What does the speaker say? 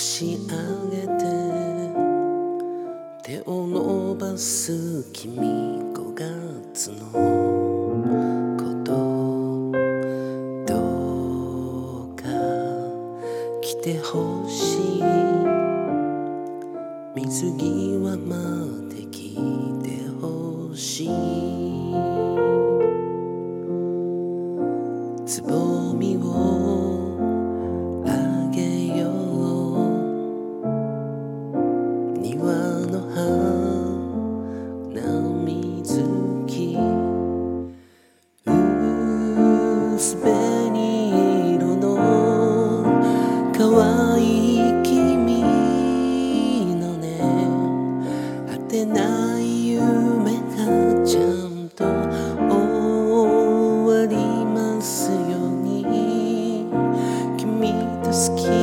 し上げて手を伸ばす君、5月のことどうか来てほしい、水際まで来てほしい、つぼみをあげよう、庭の花水木、薄紅色の可愛い君のね、果てない夢がちゃんと終わりますように、君と好き